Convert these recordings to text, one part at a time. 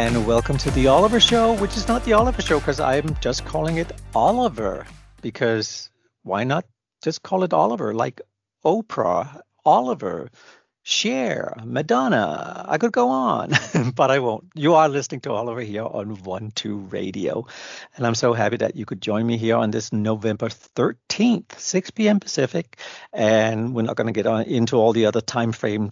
and welcome to the Oliver Show, which is not the Oliver Show because I'm just calling it Oliver. Because why not just call it Oliver, like Oprah, Oliver, Cher, Madonna? I could go on, but I won't. You are listening to Oliver here on 1-2 Radio, and I'm so happy that you could join me here on this November 13th, 6 p.m. Pacific, and we're not going to get into all the other time frames,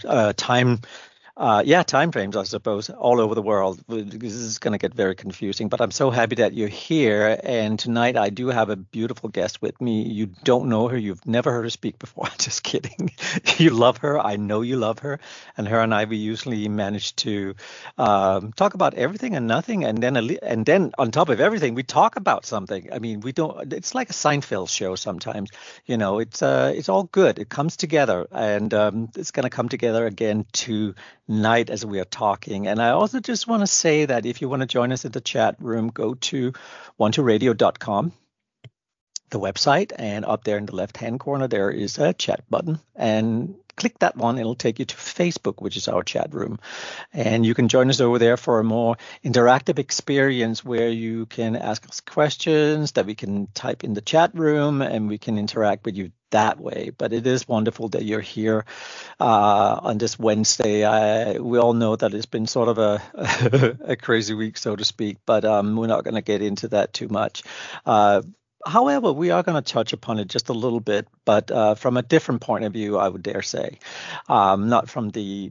time frames, I suppose, all over the world. This is going to get very confusing, but I'm so happy that you're here. And tonight I do have a beautiful guest with me. You don't know her. You've never heard her speak before. Just kidding. You love her. I know you love her. And her and I, we usually manage to talk about everything and nothing. And then on top of everything, we talk about something. I mean, we don't. It's like a Seinfeld show sometimes. You know, it's all good. It comes together, and it's going to come together again tonight as we are talking. And I also just want to say that if you want to join us in the chat room, go to 12radio.com, the website, and up there in the left-hand corner, there is a chat button. And click that one. It'll take you to Facebook, which is our chat room. And you can join us over there for a more interactive experience where you can ask us questions that we can type in the chat room and we can interact with you that way. But it is wonderful that you're here on this Wednesday. We all know that it's been sort of a crazy week, so to speak, but we're not going to get into that too much. However, we are going to touch upon it just a little bit, but from a different point of view, I would dare say, not from the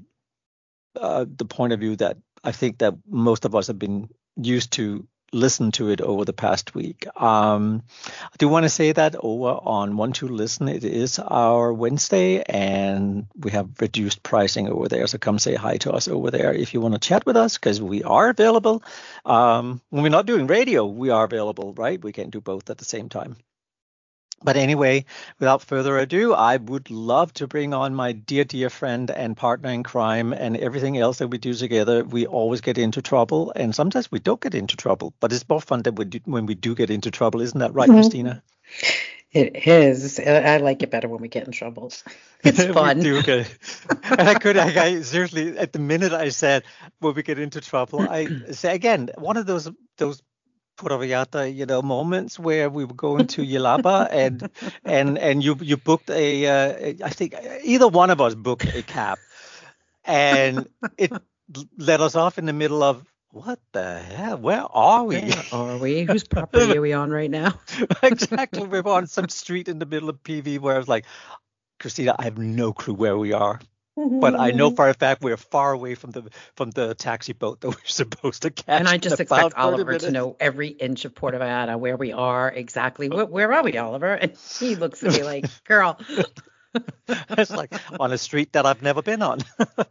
point of view that I think that most of us have been used to listen to it over the past week. I do want to say that over on 1-2 Listen, it is our Wednesday, and we have reduced pricing over there. So come say hi to us over there if you want to chat with us, because we are available. When we're not doing radio, we are available, right? We can't do both at the same time. But anyway, without further ado, I would love to bring on my dear, dear friend and partner in crime, and everything else that we do together. We always get into trouble, and sometimes we don't get into trouble, but it's more fun when we do get into trouble. Isn't that right, Christina? It is. I like it better when we get in trouble. It's fun. We do, okay. And I seriously, at the minute I said, when we get into trouble, I say again, one of those Pura Vida, moments where we were going to Yalaba and you booked I think either one of us booked a cab, and it let us off in the middle of, what the hell? Where are we? Where are we? Whose property are we on right now? Exactly. We're on some street in the middle of PV where I was like, Christina, I have no clue where we are. But I know for a fact we're far away from the taxi boat that we're supposed to catch. And I just expect Oliver to know every inch of Puerto Vallarta, where we are exactly. Where are we, Oliver? And he looks at me like, girl. It's like on a street that I've never been on.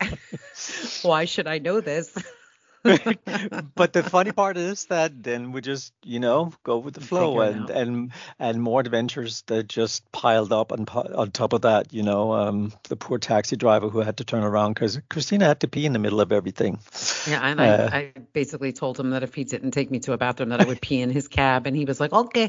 Why should I know this? But the funny part is that then we just, go with the flow, and more adventures that just piled up on top of that, the poor taxi driver who had to turn around because Christina had to pee in the middle of everything. Yeah, and I basically told him that if he didn't take me to a bathroom, that I would pee in his cab, and he was like, okay.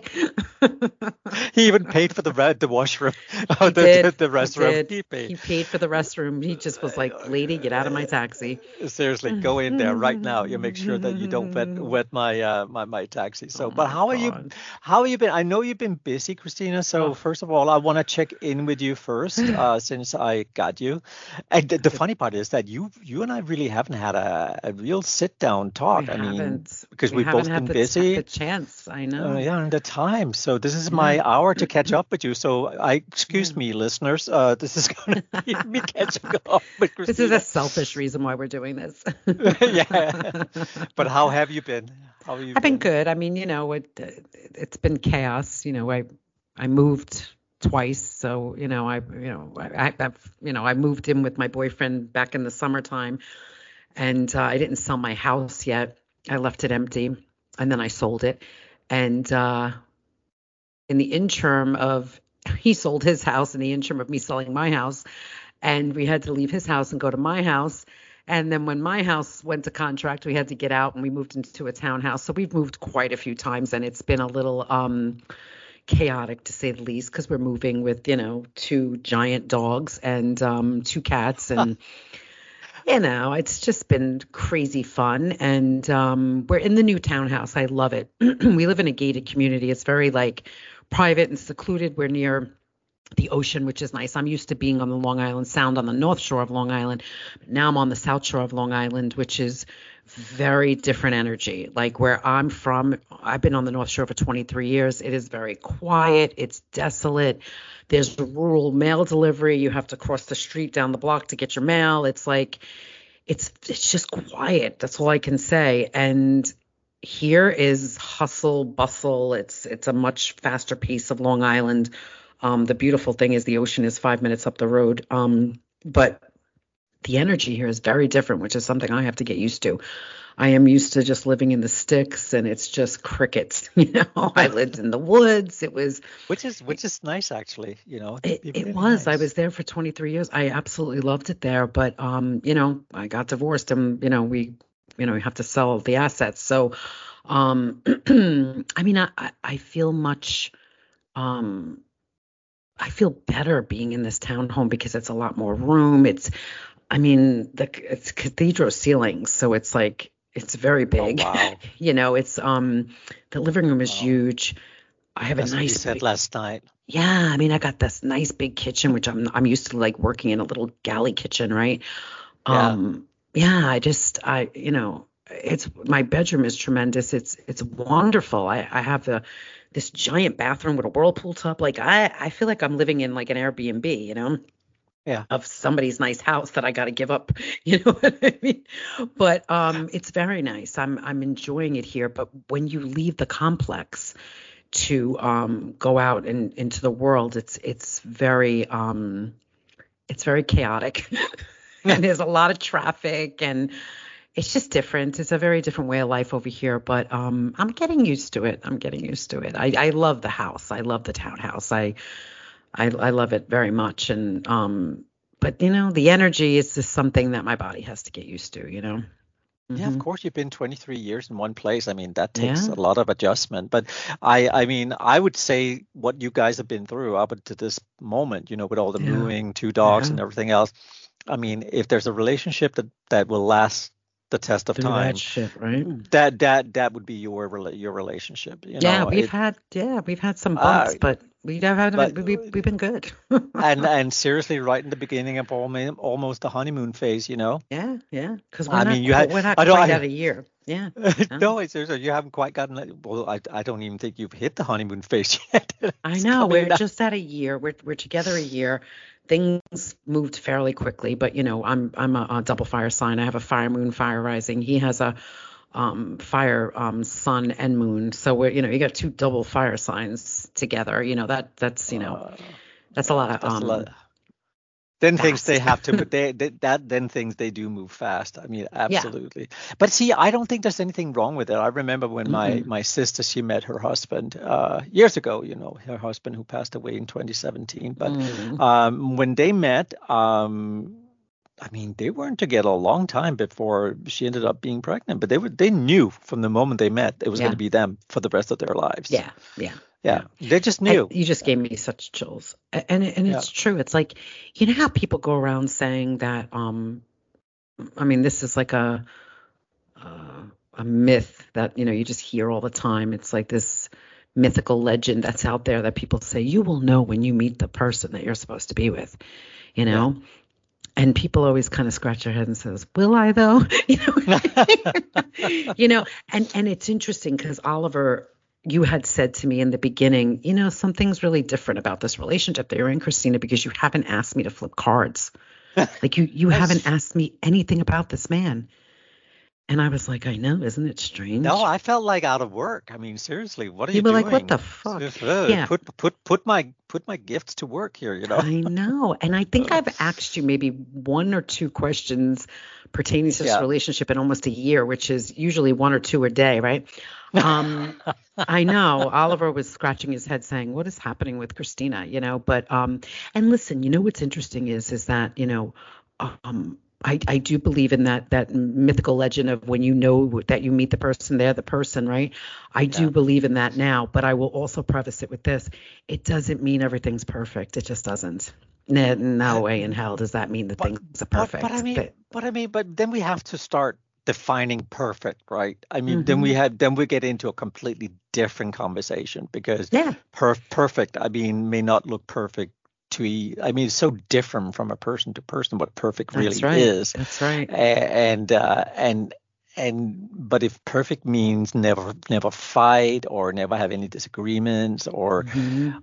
He even paid for the washroom, the restroom. He paid for the restroom. He just was like, lady, get out of my taxi. Seriously, go in there right now. You make sure that you don't wet my taxi. So, but how are you? How have you been? I know you've been busy, Christina. So first of all, I want to check in with you first, since I got you. And the funny part is that you and I really haven't had a real sit down talk. Because we've both been busy. The chance, I know. And the time. So this is my hour to catch up with you. So excuse me, listeners. This is going to be me catching up with Christina. This is a selfish reason why we're doing this. Yeah. But how have you been? How have you I've been good. I mean, it's been chaos. I moved twice, so I moved in with my boyfriend back in the summertime, and I didn't sell my house yet. I left it empty, and then I sold it. And in the interim of he sold his house, in the interim of me selling my house, and we had to leave his house and go to my house. And then when my house went to contract, we had to get out and we moved into a townhouse. So we've moved quite a few times, and it's been a little chaotic, to say the least, because we're moving with, 2 giant dogs and 2 cats. And It's just been crazy fun. And we're in the new townhouse. I love it. We live in a gated community. It's very like private and secluded. We're near the ocean, which is nice. I'm used to being on the Long Island Sound on the North Shore of Long Island. Now I'm on the South Shore of Long Island, which is very different energy. Like where I'm from, I've been on the North Shore for 23 years. It is very quiet. It's desolate. There's rural mail delivery. You have to cross the street down the block to get your mail. It's like, it's just quiet. That's all I can say. And here is hustle, bustle. It's a much faster pace of Long Island. The beautiful thing is the ocean is 5 minutes up the road. But the energy here is very different, which is something I have to get used to. I am used to just living in the sticks and it's just crickets. I lived in the woods. It was, which is nice actually, it was, nice. I was there for 23 years. I absolutely loved it there. But, I got divorced and, we have to sell the assets. So, I mean, I feel much, I feel better being in this townhome because it's a lot more room. It's cathedral ceilings, so it's like it's very big. Oh, wow. It's the living room is huge. I have That's a nice. What you said last night. Yeah, I got this nice big kitchen, which I'm used to like working in a little galley kitchen, right? It's my bedroom is tremendous. It's wonderful. I have this giant bathroom with a whirlpool tub. Like I feel like I'm living in like an Airbnb, of somebody's nice house that I got to give up. You know what I mean? But it's very nice. I'm enjoying it here. But when you leave the complex to go out and into the world, it's very chaotic, and there's a lot of traffic and. It's just different. It's a very different way of life over here, but I'm getting used to it. I love the house. I love the townhouse. I love it very much. And but the energy is just something that my body has to get used to. Mm-hmm. Yeah, of course. You've been 23 years in one place. I mean, that takes a lot of adjustment. But I would say what you guys have been through up to this moment, with all the moving, 2 dogs and everything else. I mean, if there's a relationship that will last the test of time, that shit, right? That would be your relationship. We've had some bumps, but we've been good. and seriously, right in the beginning of almost the honeymoon phase, Yeah, because we're not quite at a year. Yeah. No, seriously, you haven't quite gotten. Well, I don't even think you've hit the honeymoon phase yet. I know we're just at a year. We're together a year. Things moved fairly quickly, but I'm a double fire sign. I have a fire moon, fire rising. He has a fire sun and moon. So we're you got 2 double fire signs together. That's a lot of Then things they have to, but then things they do move fast. I mean, absolutely. Yeah. But see, I don't think there's anything wrong with it. I remember when my sister, she met her husband years ago. Her husband who passed away in 2017. But when they met, I mean, they weren't together a long time before she ended up being pregnant. But they knew from the moment they met it was going to be them for the rest of their lives. Yeah, they just knew. You just gave me such chills, and it's true. It's like, how people go around saying that. I mean, this is like a myth that you just hear all the time. It's like this mythical legend that's out there that people say you will know when you meet the person that you're supposed to be with, And people always kind of scratch their head and says, "Will I though?" And it's interesting because Oliver. You had said to me in the beginning, something's really different about this relationship that you're in, Christina, because you haven't asked me to flip cards. Like you haven't asked me anything about this man. And I was like, I know, isn't it strange? No, I felt like out of work. I mean, seriously, what are you doing? You were like, what the fuck? Yeah. Put my gifts to work here, I know. And I think I've asked you maybe 1 or 2 questions pertaining to this relationship in almost a year, which is usually 1 or 2 a day, right? I know Oliver was scratching his head saying, what is happening with Christina, but, and listen, what's interesting is that, I do believe in that mythical legend of when that you meet the person, they're the person, right? I do believe in that now, but I will also preface it with this. It doesn't mean everything's perfect. It just doesn't. No Uh, way in hell does that mean that but things are but I perfect. mean, but then we have to start defining perfect, right? I mean, Hmm. then we get into a completely different conversation because Yeah, perfect, I mean, may not look perfect I mean, it's so different from a person to person what perfect that's really right. is. That's right. And but if perfect means never fight or never have any disagreements Hmm.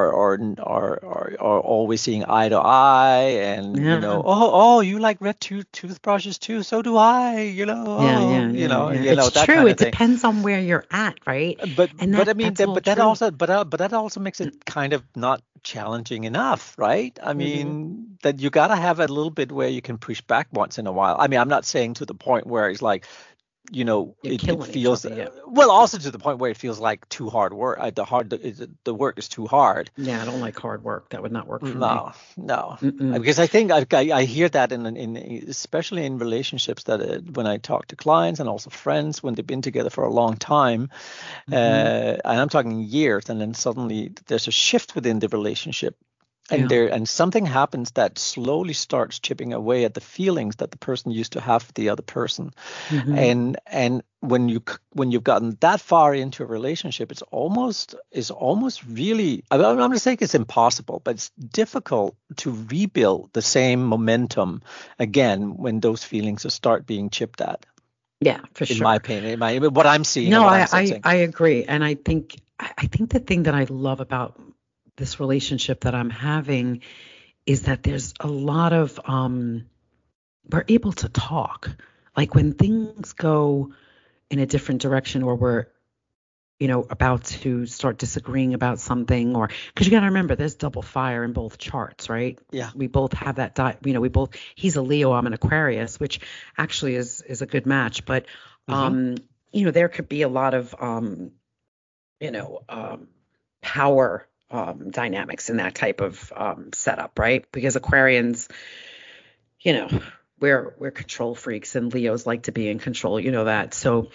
or always seeing eye to eye, and Yeah. you like red toothbrushes too, so do I, Yeah, yeah, yeah, yeah. It's that true. kind of It thing. depends on where you're at, right? And But I mean that's all true. but that also makes it kind of not challenging enough, right? I Hmm. mean, that you got to have a little bit where you can push back once in a while. I mean, I'm not saying to the point where it's like, You're it killing each feels other. Yeah. well, also to the point where it feels like too hard work. The work is too hard. Yeah, I don't like hard work. That would not work for me. No, no, Mm-mm. because I think I hear that in especially in relationships that when I talk to clients and also friends when they've been together for a long time, Hmm. and I'm talking years, and then suddenly there's a shift within the relationship, Yeah. and something happens that slowly starts chipping away at the feelings that the person used to have for the other person. Hmm. And when you've gotten that far into a relationship, it's almost really, I'm not going to say it's impossible, but it's difficult to rebuild the same momentum again when those feelings start being chipped at, Yeah, for in my sure. opinion, what I'm seeing and No, what I, I'm I, sensing. I agree. And I think the thing that I love about this relationship that I'm having is that there's a lot of we're able to talk. Like when things go in a different direction or we're about to start disagreeing about something, or because you got to remember there's double fire in both charts, right? Yeah. We both have that we both, he's a Leo, I'm an Aquarius, which actually is a good match. But Hmm. um there could be a lot of you know um power dynamics in that type of setup, right? Because Aquarians, you know we're control freaks, and Leos like to be in control, that. So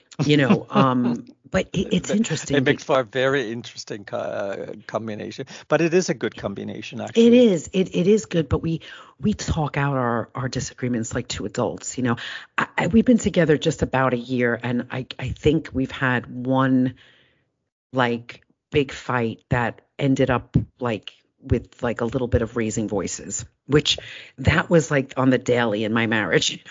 but it's It interesting. makes for a very interesting combination, but it is a good combination It actually. is. It is good, but we talk out our disagreements like two adults. We've been together just about a year, and I think we've had one like big fight that ended up like with like a little bit of raising voices, which that was like on the daily in my marriage.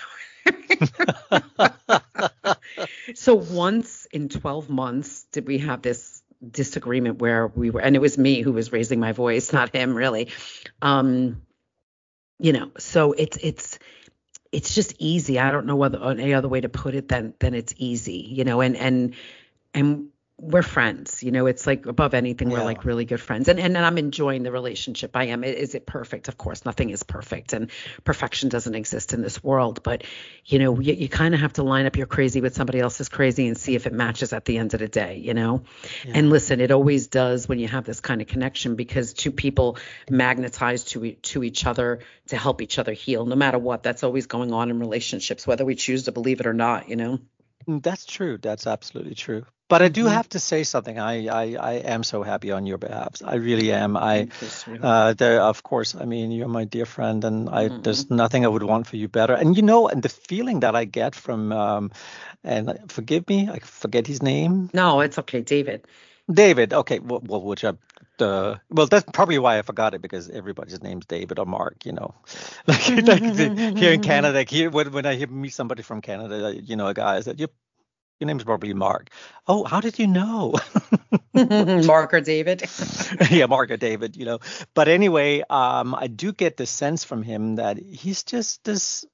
So once in 12 months did we have this disagreement where and it was me who was raising my voice, not him really. Um, so it's just easy. I don't know whether any other way to put it than it's easy, and we're friends. It's like above anything, we're Yeah. like really good friends. And I'm enjoying the relationship. I am. Is it perfect? Of course, nothing is perfect, and perfection doesn't exist in this world. But you kind of have to line up your crazy with somebody else's crazy and see if it matches at the end of the day. And Yeah. listen, it always does when you have this kind of connection, because two people magnetize to each other to help each other heal, no matter what. That's always going on in relationships, whether we choose to believe it or not. That's true. That's absolutely true. But I do Hmm. have to say something. I am so happy on your behalf. I really am. Thank you, sweetheart. Of course, I mean, you're my dear friend, and Mm-mm. there's nothing I would want for you better. And the feeling that I get from, and forgive me, I forget his name. No, it's okay, David. David. Okay. Well, that's probably why I forgot it, because everybody's name's David or Mark, here in Canada, like here, when I meet somebody from Canada, a guy said, your name's probably Mark. Oh, how did you know? Mark or David. Yeah, Mark or David, But anyway, I do get the sense from him that he's just this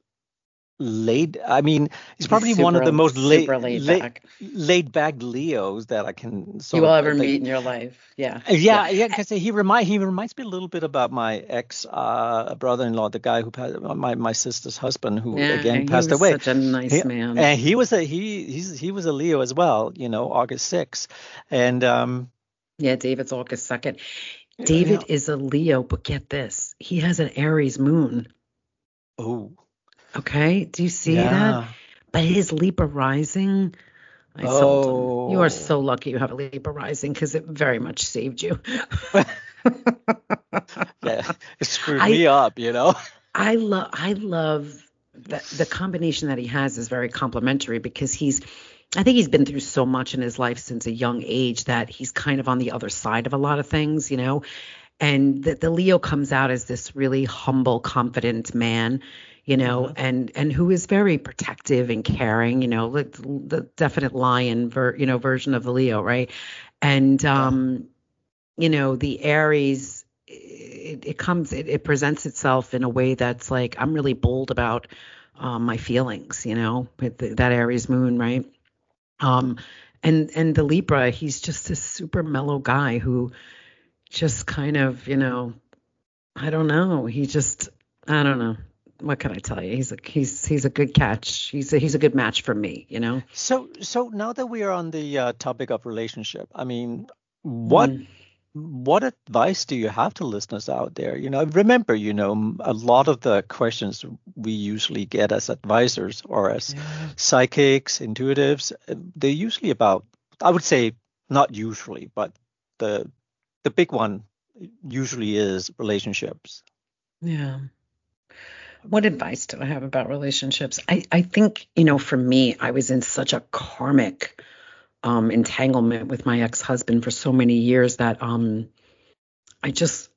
I mean, he's He's probably one of the super, most super laid back. laid back Leos that I can You sort will of ever like. meet in your life. Yeah. Yeah. Yeah, because he reminds me a little bit about my ex brother-in-law, the guy who passed, my sister's husband, who Yeah. again He passed was away. such a nice He, man. and he was a Leo as well, August 6th. And Yeah. David's August 2nd. yeah. David is a Leo, but get this, he has an Aries moon. Oh, Okay. Do you see that? yeah. But his Libra rising, I told him, you are Oh. so lucky you have a Libra rising because it very much saved you. Yeah, it screwed I me up, you know. I love the combination that he has is very complimentary because I think he's been through so much in his life since a young age that he's kind of on the other side of a lot of things, you know. And the Leo comes out as this really humble, confident man, you know, Hmm. and who is very protective and caring, you know, like the definite lion version of the Leo, right? And Yeah. you know, the Aries, it presents itself in a way that's like I'm really bold about my feelings, you know, with that Aries moon, right? Um, and the Libra, he's just this super mellow guy who just kind of, you know, I don't know. I don't know. What can I tell you? He's a good catch. He's a good match for me, you know. So now that we are on the topic of relationship, I mean, what Mm. what advice do you have to listeners out there? You know, remember, a lot of the questions we usually get as advisors or as Yeah. psychics, intuitives, they're usually about, I would say, not usually, but the the big one usually is relationships. Yeah. What advice do I have about relationships? I think, you know, for me, I was in such a karmic entanglement with my ex-husband for so many years that I just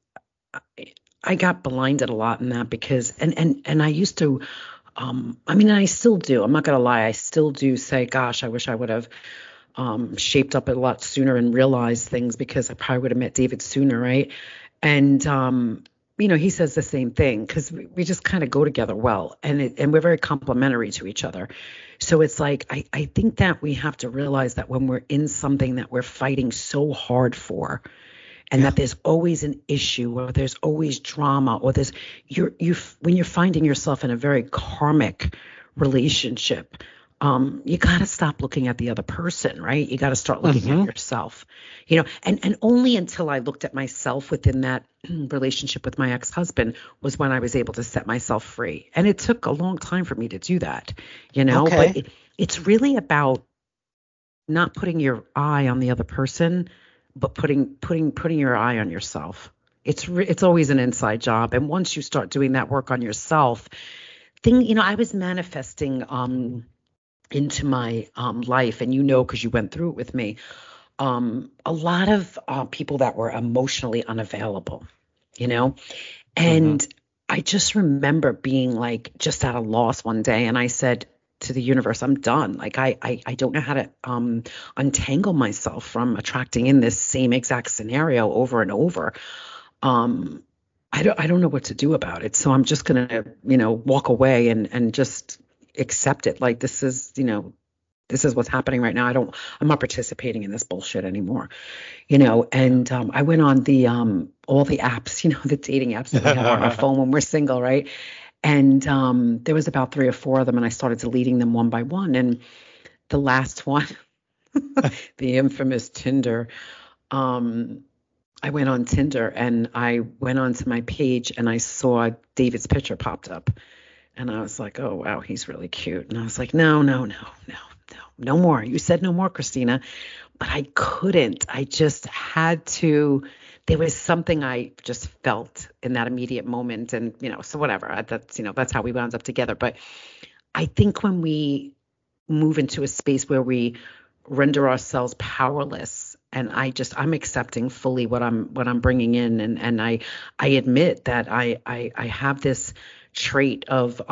I got blinded a lot in that because and I used to I mean I still do. I'm not gonna lie, I still do say, gosh, I wish I would have shaped up a lot sooner and realized things because I probably would have met David sooner, right? And you know, he says the same thing because we just kind of go together well, and we're very complementary to each other. So it's like I think that we have to realize that when we're in something that we're fighting so hard for, and Yeah. that there's always an issue or there's always drama or there's you when you're finding yourself in a very karmic relationship, you got to stop looking at the other person, right? You got to start looking at Hmm. yourself, you know. And only until I looked at myself within that relationship with my ex-husband was when I was able to set myself free. And it took a long time for me to do that, you know. Okay. But it's really about not putting your eye on the other person, but putting your eye on yourself. It's always an inside job, and once you start doing that work on yourself, you know, I was manifesting into my life, and you know, because you went through it with me, a lot of people that were emotionally unavailable, you know, Hmm. and I just remember being like just at a loss one day, and I said to the universe, I'm done. Like I don't know how to untangle myself from attracting in this same exact scenario over and over. Um, I don't know what to do about it. So I'm just gonna, you know, walk away and just accept it. Like this is, you know, this is what's happening right now. I'm not participating in this bullshit anymore, you know. Yeah. And I went on the all the apps, you know, the dating apps that we have on our phone when we're single, right? And there was about three or four of them, and I started deleting them one by one. And the last one, the infamous Tinder, um, I went on Tinder and I went onto my page and I saw David's picture popped up. And I was like, oh, wow, he's really cute. And I was like, no, no, no, no, no, no more. You said no more, Christina. But I couldn't. I just had to. There was something I just felt in that immediate moment. And, you know, so whatever. That's, you know, that's how we wound up together. But I think when we move into a space where we render ourselves powerless, and I'm accepting fully what I'm bringing in, and I admit that I have this trait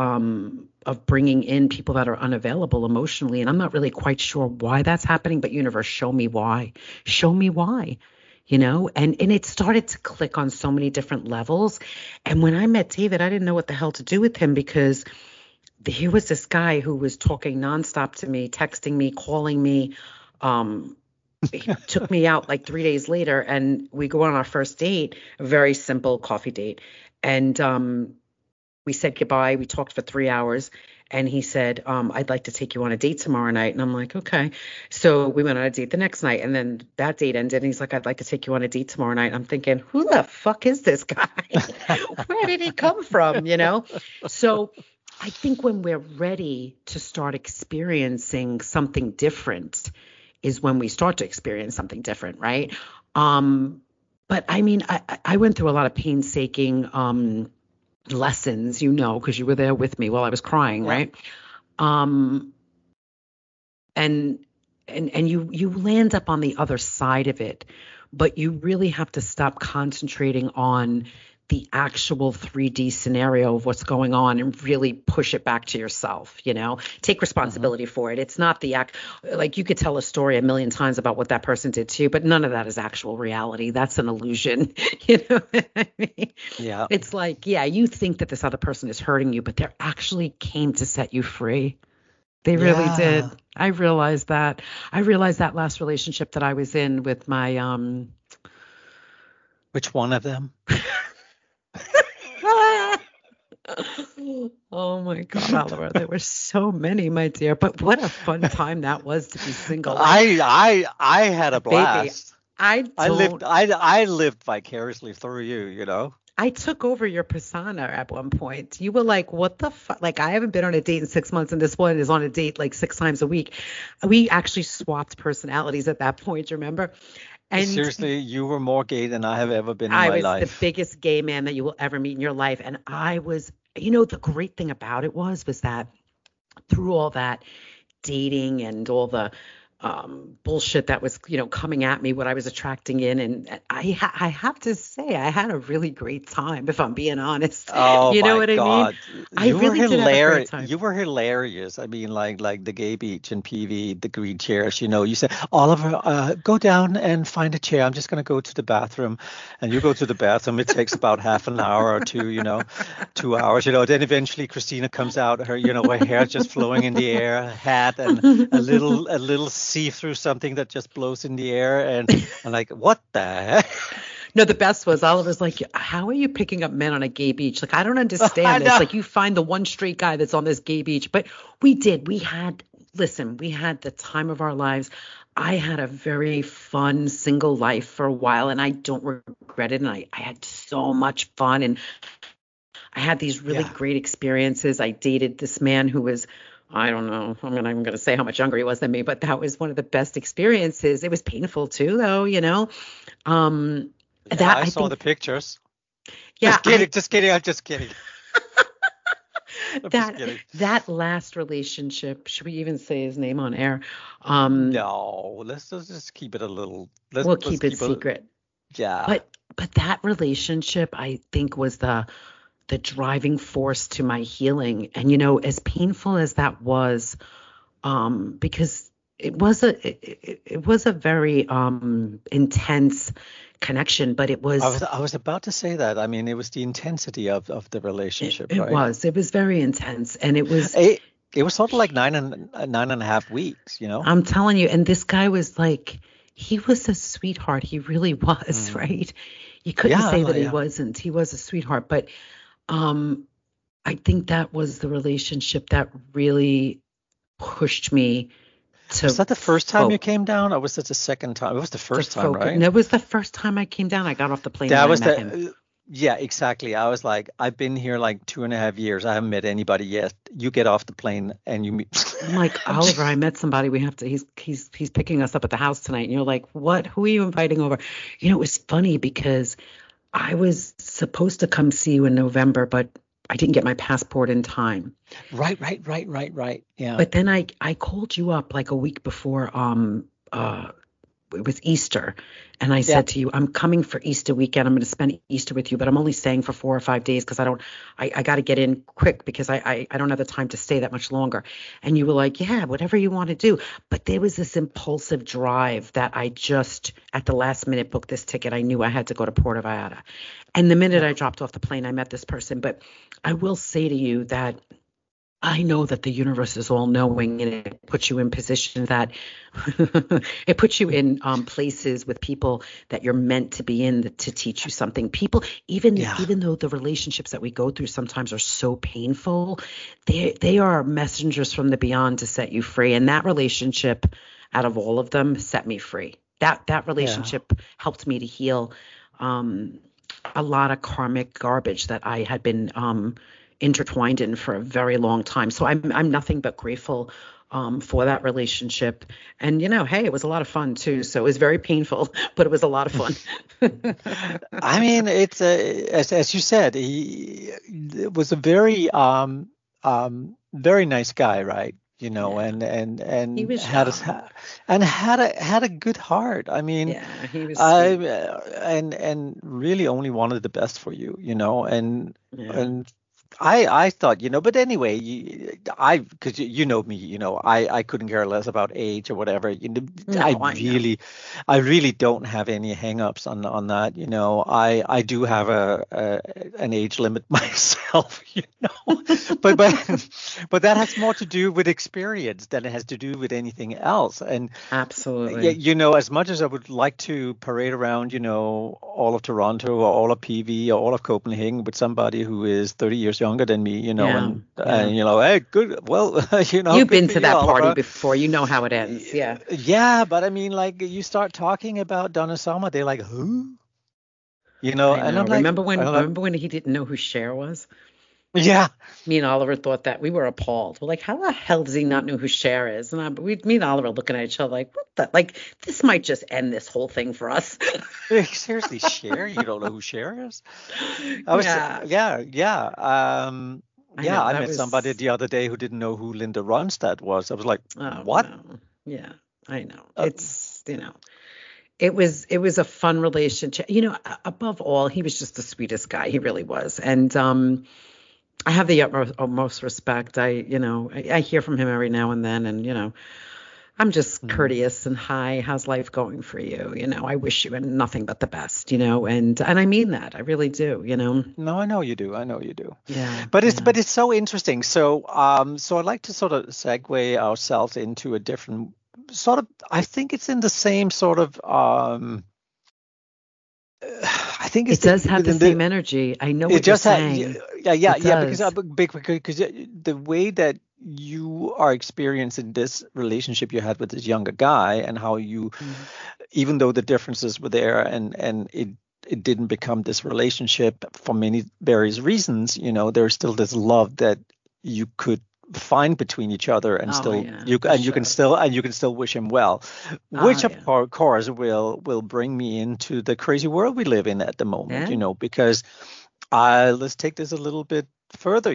of bringing in people that are unavailable emotionally, and I'm not really quite sure why that's happening, but universe, show me why, you know. And it started to click on so many different levels. And when I met David, I didn't know what the hell to do with him because here was this guy who was talking nonstop to me, texting me, calling me. Um, he took me out like 3 days later, and we go on our first date, a very simple coffee date. And we said goodbye. We talked for 3 hours. And he said, I'd like to take you on a date tomorrow night. And I'm like, okay. So we went on a date the next night. And then that date ended. And he's like, I'd like to take you on a date tomorrow night. I'm thinking, who the fuck is this guy? Where did he come from? You know? So I think when we're ready to start experiencing something different is when we start to experience something different, right? Um, But I mean, I went through a lot of painstaking lessons, because you were there with me while I was crying, Yeah. right? Um, and you land up on the other side of it, but you really have to stop concentrating on the actual 3D scenario of what's going on and really push it back to yourself, take Hmm. responsibility for it. It's not the act, like you could tell a story a million times about what that person did to you, but none of that is actual reality. That's an illusion. You know what I mean? Yeah. It's like, yeah, you think that this other person is hurting you, but they actually came to set you free. They really Yeah. did. I realized that. I realized that last relationship that I was in with my Which one of them? Oh my God, Oliver, there were so many, my dear. But what a fun time that was to be single. Like, I had a baby, blast. I don't I lived vicariously through you, I took over your persona at one point. You were like, what the fuck? Like, I haven't been on a date in 6 months, and this one is on a date like 6 times a week. We actually swapped personalities at that point, you remember? And Seriously, you were more gay than I have ever been in I my was the life. biggest gay man that you will ever meet in your life. And I was, the great thing about it was that through all that dating and all the bullshit that was, coming at me, what I was attracting in. And I have to say, I had a really great time, if I'm being honest. Oh You know my what I mean? God. I You were really did have a great hilarious. time. You were hilarious. I mean, like the gay beach and PV, the green chairs, you said, Oliver, go down and find a chair. I'm just gonna go to the bathroom. And you go to the bathroom. It takes about half an hour or two, 2 hours, then eventually Christina comes out, her hair just flowing in the air, a hat and a little see-through something that just blows in the air. And I'm like, what the heck? No, the best was Oliver's like, how are you picking up men on a gay beach? Like, I don't I understand this. know. Like, you find the one straight guy that's on this gay beach. But we did. Listen, we had the time of our lives. I had a very fun single life for a while, and I don't regret it. And I had so much fun, and I had these really Yeah. great experiences. I dated this man who was, I don't know, I'm gonna say how much younger he was than me, but that was one of the best experiences. It was painful too, though, Um, Yeah, that I I saw the think, pictures. yeah, Just kidding, just kidding. I'm just kidding. I'm just that kidding. that last relationship, should we even say his name on air? No, let's just keep it a little. Let's We'll let's keep it keep a secret. yeah. But that relationship, I think, was the driving force to my healing. And as painful as that was, because it was a very intense connection, but it I was was I was about to say that. I mean, it was the intensity of the it, relationship, it right? was it was very intense, and it was. It it was sort of like 9.5 weeks, I'm telling you, and this guy was like, he was a sweetheart. He really was, Mm. right? You couldn't Yeah, say that he yeah. wasn't. He was a sweetheart, but um, I think that was the relationship that really pushed me Was to that the first time you folk came down, or was it the second time? It was the to first time, focus. And right? it was the first time I came down. I got off the plane and That I was met him. yeah, exactly. I was like, I've been here like 2.5 years. I haven't met anybody yet. You get off the plane and you meet. I'm like, I'm Oliver, I just, met somebody. We have to. He's picking us up at the house tonight. And you're like, what? Who are you inviting over? It was funny because I was supposed to come see you in November, but I didn't get my passport in time. right, right, right, right, right. Yeah, But then I called you up like a week before it was Easter, and I yeah. said to you, I'm coming for Easter weekend. I'm going to spend Easter with you, but I'm only staying for 4 or 5 days because I got to get in quick because I don't have the time to stay that much longer. And you were like, yeah, whatever you want to do. But there was this impulsive drive that I just at the last minute booked this ticket. I knew I had to go to Puerto Vallarta. And the minute Yeah. I dropped off the plane, I met this person. But I will say to you that I know that the universe is all knowing, and it puts you in positions that it puts you in places with people that you're meant to be in to teach you something. People, even Yeah. even though the relationships that we go through sometimes are so painful, they are messengers from the beyond to set you free. And that relationship, out of all of them, set me free. That Yeah. relationship helped me to heal um, a lot of karmic garbage that I had been intertwined in for a very long time. So I'm nothing but grateful for that relationship. And, hey, it was a lot of fun too. So it was very painful, but it was a lot of fun. I mean, it's as you said, he was a very nice guy, right? Yeah, he And was young. had a good heart. I mean, Yeah, he was I sweet. and really only wanted the best for you, Yeah. and I thought, but anyway, because you know me, I couldn't care less about age or whatever. I No, I know. really, I really don't have any hang-ups on that. I do have an age limit myself, but that has more to do with experience than it has to do with anything else. And yeah, Absolutely. as much as I would like to parade around, all of Toronto or all of PV or all of Copenhagen with somebody who is 30 years younger than me, Yeah, yeah. hey, good, well, You've good been for to you, that party Oliver. before. You know how it ends. Yeah. Yeah, but I mean, like, you start talking about Donna Summer, they're like, who? I And I'm know. like, Remember when he didn't know who Cher was? yeah, Me and Oliver thought that we were appalled. We're like, how the hell does he not know who Cher is? Me and Oliver looking at each other like, what the? Like, this might just end this whole thing for us. seriously, Cher, you don't know who Cher is? Yeah, I Yeah, know. I That met somebody was, the other day who didn't know who Linda Ronstadt was. I was like, oh what? no. Yeah, I know. Uh, It was a fun relationship. Above all, he was just the sweetest guy. He really was. And I have the utmost respect. I hear from him every now and then, and I'm just mhm. courteous and, hi, how's life going for you? I wish you nothing but the best, and I mean that. I really do. No, I know you do. I know you do. Yeah, But it's yeah. but it's so interesting. So I'd like to sort of segue ourselves into a different sort of. I think it's in the same sort of. I think It it's does have the within same the. energy. I know It what you're just had, saying. It yeah, because does. the way that you are experiencing this relationship you had with this younger guy, and how you, Mhm. even though the differences were there, and it didn't become this relationship for many various reasons, there's still this love that you could find between each other, and Oh still yeah, you for and you can sure. still and you can still wish him well, Oh which of yeah. course will bring me into the crazy world we live in at the moment, Yeah. because let's take this a little bit further,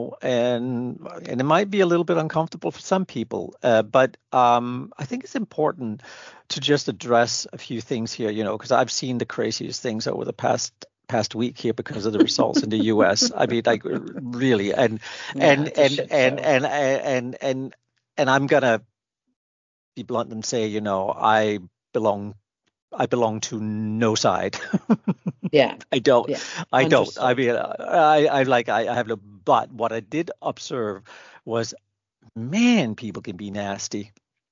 and it might be a little bit uncomfortable for some people, but I think it's important to just address a few things here, because I've seen the craziest things over the past week here because of the results in the U.S. I mean, like, really, Yeah, and it's a and shit and show. and and and and I'm gonna be blunt and say, belong I belong to no side. Yeah. I don't. Yeah. I don't. I Understood. mean, I have no. But what I did observe was, man, people can be nasty,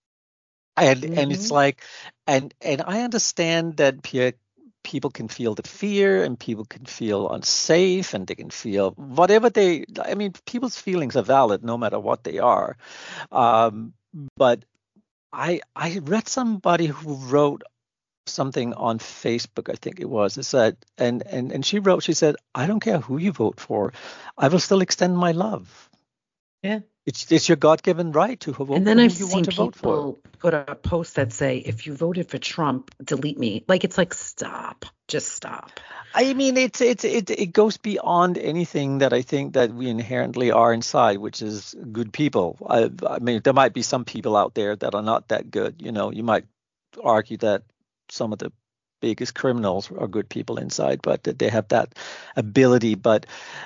and it's Hmm. like, and I understand that people can feel the fear, and people can feel unsafe, and they can feel whatever they. I mean, people's feelings are valid no matter what they are. Um, but I read somebody who wrote something on Facebook, I think it was. It said, and she wrote, she said, I don't care who you vote for, I will still extend my love. Yeah. It's your God-given right to And vote then for I've who you want seen to vote for. people put up posts that say, if you voted for Trump, delete me. Like, it's like, stop. Just stop. I mean, it goes beyond anything that I think that we inherently are inside, which is good people. I mean, there might be some people out there that are not that good. You might argue that some of the biggest criminals are good people inside, but that they have that ability. But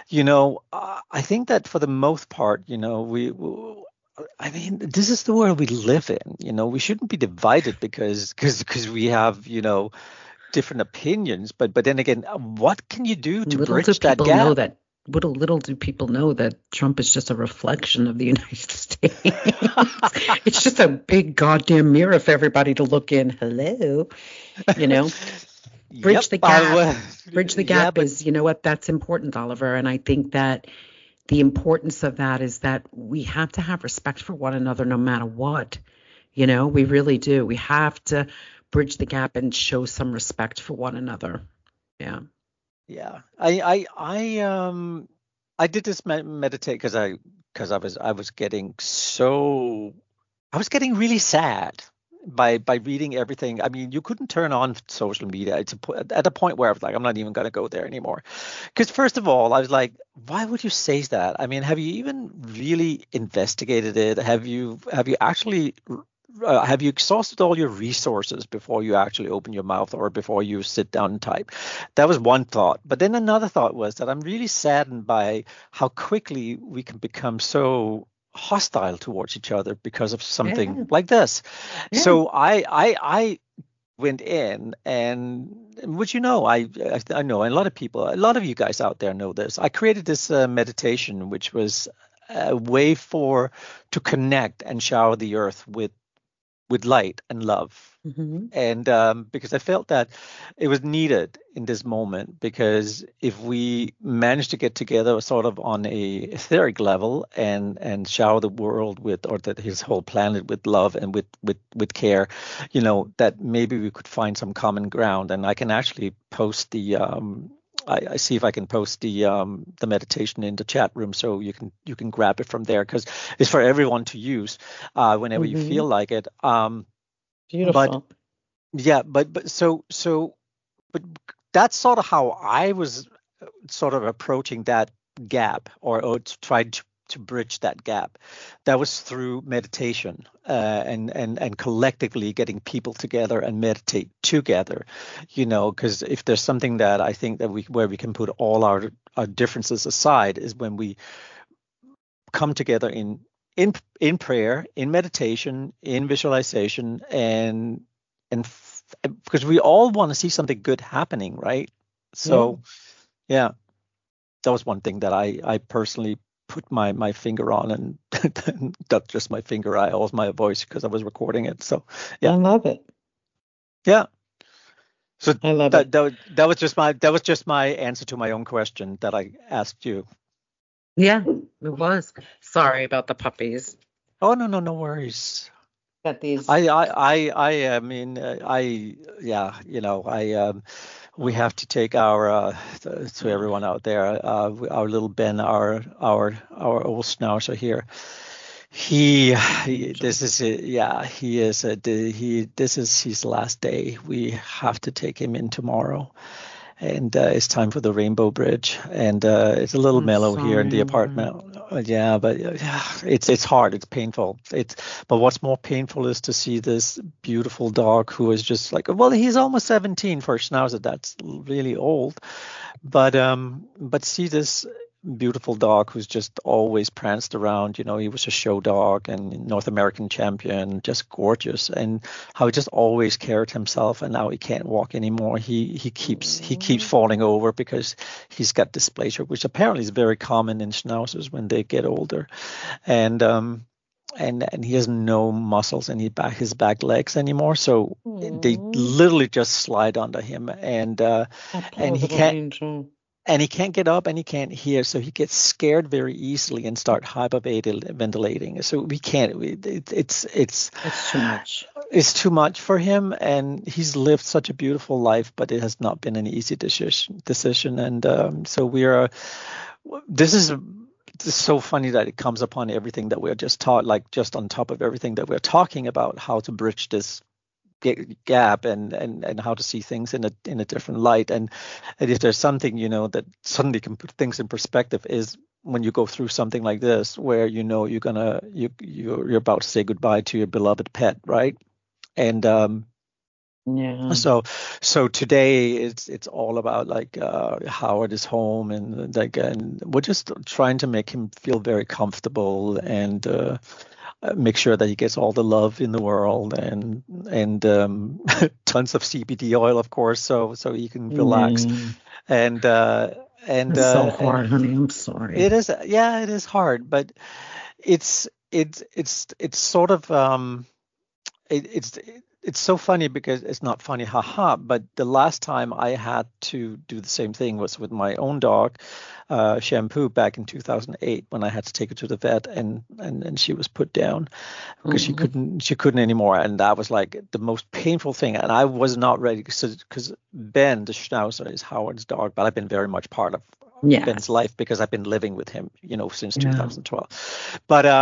I think that for the most part, I mean, this is the world we live in. We shouldn't be divided because we have different opinions. But then again, what can you do to Little do bridge that people know gap? that, little do people know that Trump is just a reflection of the United States. It's just a big goddamn mirror for everybody to look in. Hello. You know, Yep. bridge the gap. Bridge the Yeah, gap but is, what, that's important, Oliver. And I think that the importance of that is that we have to have respect for one another no matter what. We really do. We have to bridge the gap and show some respect for one another. Yeah. yeah, I did this meditate because I was getting so I was getting really sad by reading everything. I mean, you couldn't turn on social media. At a point where I was like, I'm not even going to go there anymore. Because first of all, I was like, why would you say that? I mean, have you even really investigated it? Have you actually have you exhausted all your resources before you actually open your mouth or before you sit down and type? That was one thought. But then another thought was that I'm really saddened by how quickly we can become so hostile towards each other because of something Yeah. like this. Yeah. So I went in, and which I know, and a lot of you guys out there know this. I created this meditation, which was a way to connect and shower the earth with light and love. Hmm. And because I felt that it was needed in this moment, because if we manage to get together sort of on a etheric level and shower the world with, or that his whole planet with love and with care, that maybe we could find some common ground. And I can actually post I see if I can post the meditation in the chat room, so you can grab it from there, because it's for everyone to use whenever you Hmm. feel like it. But Beautiful. yeah, but that's sort of how I was sort of approaching that gap, or tried to bridge that gap. That was through meditation, and collectively getting people together and meditate together. Because if there's something that I think that where we can put all our differences aside, is when we come together in prayer, in meditation, in visualization, because we all want to see something good happening, right? Yeah. So yeah, that was one thing that I personally put my finger on, and not just my finger, I also my voice, because I was recording it. So I yeah, love it. yeah. So I love that it. that was, that was just my answer to my own question that I asked you. Yeah, it was. Sorry about the puppies. Oh, no, no, no worries. Got these. I mean, yeah, we have to take our, to everyone out there, our little Ben, our old schnauzer here. Angel. This is it. Yeah, he is, this is his last day. We have to take him in tomorrow, and it's time for the Rainbow Bridge. And it's a little I'm mellow here in sorry, the Amber. apartment. Yeah, but yeah, it's hard. It's painful. But what's more painful is to see this beautiful dog who is just like, well, he's almost 17 for a schnauzer. That's really old. But see this beautiful dog who's just always pranced around. He was a show dog and North American champion, just gorgeous, and how he just always carried himself, and now he can't walk anymore. He keeps Mm. falling over because he's got dysplasia, which apparently is very common in schnauzers when they get older. And he has no muscles in his back legs anymore, so they Mm. literally just slide under him, and That and poor he little can't angel. and he can't get up and he can't hear, so he gets scared very easily and start hyperventilating. So we can't. It's too much. It's too much for him, and he's lived such a beautiful life, but it has not been an easy decision. And so we are. This is it's so funny that it comes upon everything that we're just taught, like just on top of everything that we're talking about, how to bridge this gap, and how to see things in a different light. And if there's something that suddenly can put things in perspective, is when you go through something like this, where you're about to say goodbye to your beloved pet, right? And Yeah. so today it's all about, like, Howard is home, and we're just trying to make him feel very comfortable, and make sure that he gets all the love in the world, and tons of CBD oil, of course, so he can relax. Yeah. And It's so hard, honey. I'm sorry. it is, yeah, it is hard, but it's sort of, it, it's so funny, because it's not funny, haha. But the last time I had to do the same thing was with my own dog, Shampoo, back in 2008, when I had to take her to the vet, and she was put down because she Mm. couldn't anymore, and that was like the most painful thing. And I was not ready, because Ben, the Schnauzer, is Howard's dog, but I've been very much part of Ben's Yes. life because I've been living with him, since Yeah. 2012. But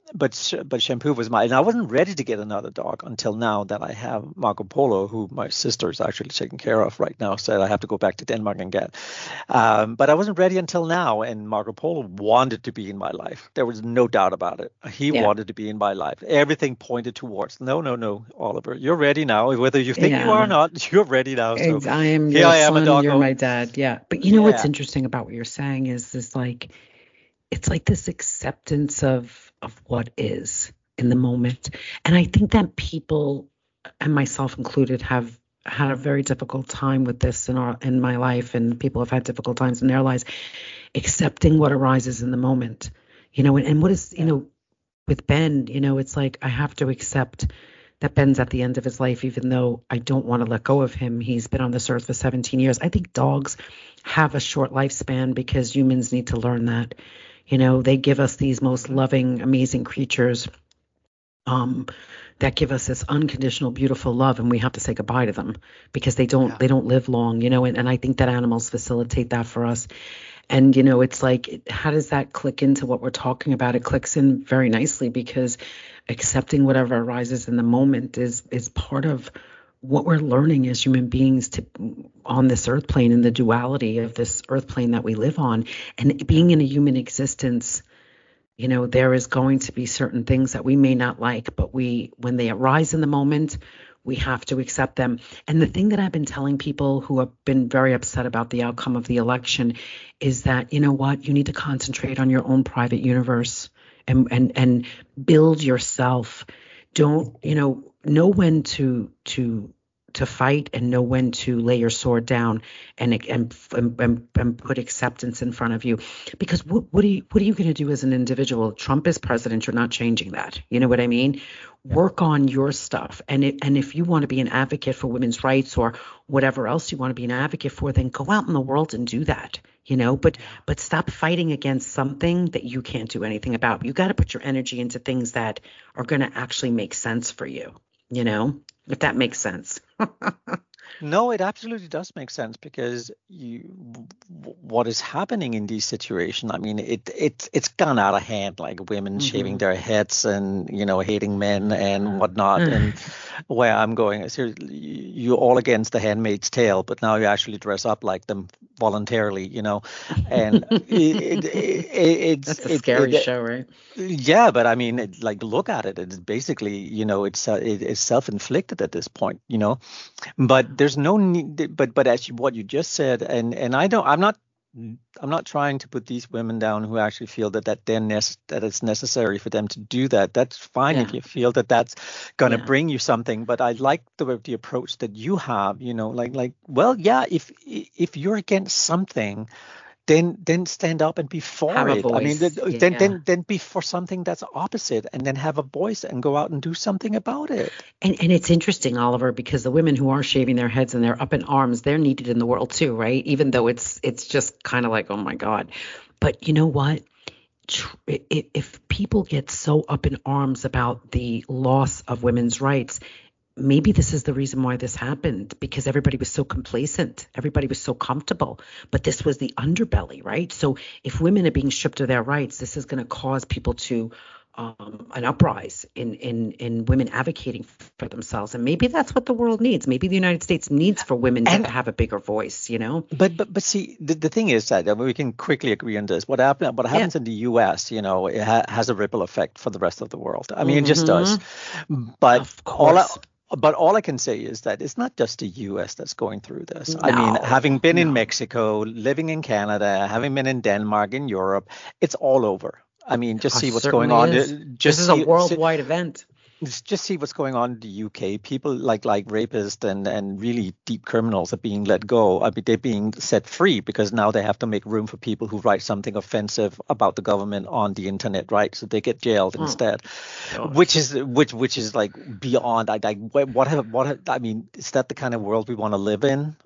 but Shampoo was and I wasn't ready to get another dog until now that I have Marco Polo, who my sister is actually taking care of right now. Said I have to go back to Denmark and get. But I wasn't ready until now, and Marco Polo wanted to be in my life. There was no doubt about it. He Yeah. wanted to be in my life. Everything pointed towards no, no, no, Oliver, you're ready now. Whether you think you are or Yeah. not, you're ready now. So I am here your I am, a son, you're doggo. my dad. Yeah. But you know what's Yeah. interesting about what you're saying is this, like, it's like this acceptance of what is in the moment. And I think that people, and myself included, have had a very difficult time with this in my life, and people have had difficult times in their lives accepting what arises in the moment. And what is, Yeah. with Ben, it's like I have to accept that Ben's at the end of his life, even though I don't want to let go of him. He's been on this earth for 17 years. I think dogs have a short lifespan because humans need to learn that. They give us these most loving, amazing creatures um, that give us this unconditional, beautiful love, and we have to say goodbye to them because they don't Yeah. they don't live long. And I think that animals facilitate that for us. And it's like, how does that click into what we're talking about? It clicks in very nicely because accepting whatever arises in the moment is part of what we're learning as human beings to on this earth plane, in the duality of this earth plane that we live on. And being in a human existence, there is going to be certain things that we may not like, but when they arise in the moment, we have to accept them. And the thing that I've been telling people who have been very upset about the outcome of the election is that, you know what, you need to concentrate on your own private universe and build yourself. Don't, know when to fight and know when to lay your sword down and put acceptance in front of you. Because what are you going to do as an individual? Trump is president. You're not changing that. You know what I mean? Yeah. Work on your stuff. And if you want to be an advocate for women's rights or whatever else you want to be an advocate for, then go out in the world and do that. But Yeah. but stop fighting against something that you can't do anything about. You got to put your energy into things that are going to actually make sense for you. If that makes sense. No, it absolutely does make sense because what is happening in these situations, I mean, it's gone out of hand, like women shaving Hmm. their heads and hating men and whatnot. And where I'm going is you're all against the Handmaid's Tale, but now you actually dress up like them voluntarily, and That's a scary show, right? yeah, but I mean, like look at it. It's basically, it's self-inflicted at this point, but there's no need. But as what you just said, and I'm not trying to put these women down who actually feel that it's necessary for them to do that. That's fine if Yeah. you feel that that's going to Yeah. bring you something. But I like the approach that you have. Well, yeah, if you're against something, then stand up and be for Have a it. I mean, voice. then Yeah. then then be for something that's opposite, and then have a voice and go out and do something about it. And it's interesting, Oliver, because the women who are shaving their heads and they're up in arms, they're needed in the world too, right? Even though it's just kind of like, oh my God. But you know what? If people get so up in arms about the loss of women's rights, maybe this is the reason why this happened, because everybody was so complacent, everybody was so comfortable, but this was the underbelly, right? So if women are being stripped of their rights, this is going to cause people to an uprise in women advocating for themselves, and maybe that's what the world needs. Maybe the United States needs for women to And have a bigger voice. but see, the thing is that we can quickly agree on this. What Yeah. happens in the U.S., it has a ripple effect for the rest of the world. I mean, it just does. Hmm. But Of all I, course. but all I can say is that it's not just the U.S. that's going through this. I mean, having No, been in no. Mexico, living in Canada, having been in Denmark, in Europe, it's all over. I mean, just see what's going Certainly on. is. This Just is a see worldwide event. just see what's going on in the UK. People like rapists and really deep criminals are being let go. I mean, they're being set free because now they have to make room for people who write something offensive about the government on the internet, right? So they get jailed Oh instead, gosh. which is like beyond. I mean, is that the kind of world we want to live in?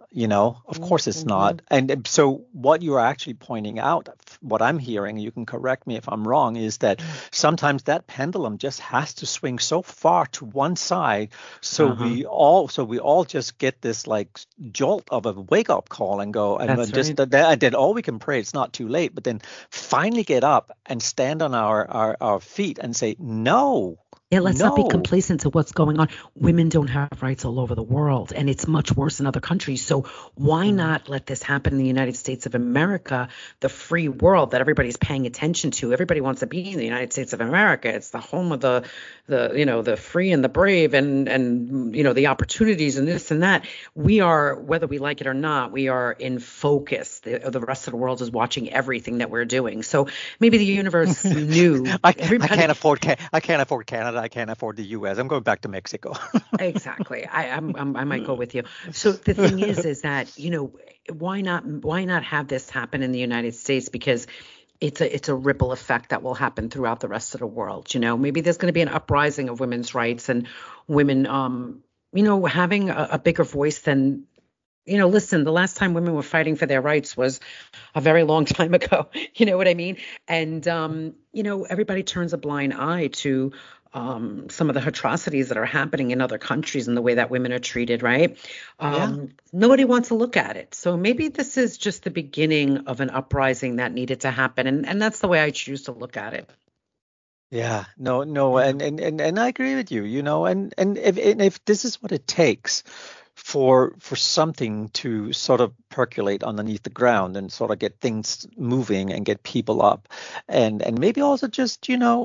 Of course it's Mm-hmm. not. And so what you're actually pointing out, what I'm hearing, you can correct me if I'm wrong, is that sometimes that pendulum just has to swing so far to one side, so Uh-huh. we all just get this like jolt of a wake up call and go, and then That's just right. and then all we can pray it's not too late, but then finally get up and stand on our feet and say, no, Yeah, let's not be no. complacent to what's going on. Women don't have rights all over the world, and it's much worse in other countries. So why Mm. not let this happen in the United States of America, the free world that everybody's paying attention to? Everybody wants to be in the United States of America. It's the home of the free and the brave, and the opportunities and this and that. We are, whether we like it or not, we are in focus. The rest of the world is watching everything that we're doing. So maybe the universe knew I everybody. can't afford Canada. I can't afford the U.S. I'm going back to Mexico. Exactly. I might go with you. So the thing is that, why not have this happen in the United States? Because it's a ripple effect that will happen throughout the rest of the world. Maybe there's going to be an uprising of women's rights and women, having a bigger voice than, listen, the last time women were fighting for their rights was a very long time ago. You know what I mean? And everybody turns a blind eye to some of the atrocities that are happening in other countries and the way that women are treated, right? Yeah. Nobody wants to look at it. So maybe this is just the beginning of an uprising that needed to happen. And that's the way I choose to look at it. Yeah, no, no, Yeah. and I agree with you, and if this is what it takes for something to sort of percolate underneath the ground and sort of get things moving and get people up, and maybe also just,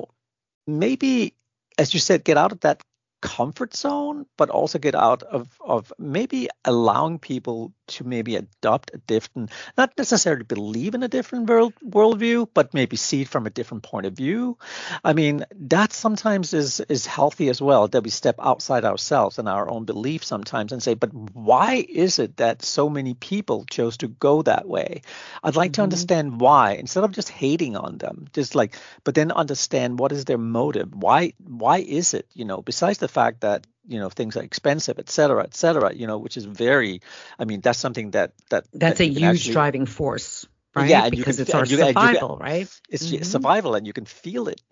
maybe, as you said, get out of that comfort zone, but also get out of maybe allowing people to maybe adopt a different, not necessarily believe in a different worldview, but maybe see it from a different point of view. I mean, that sometimes is healthy as well, that we step outside ourselves and our own beliefs sometimes and say, but why is it that so many people chose to go that way? I'd like to Hmm. understand why, instead of just hating on them, just like, but then understand what is their motive. Why is it, besides the fact that, things are expensive, et cetera, which is very, I mean, that's something that That's a you can huge actually, driving force, yeah, right? and you can Because it's our and you can, survival, right? it's Hmm. survival and you can feel it,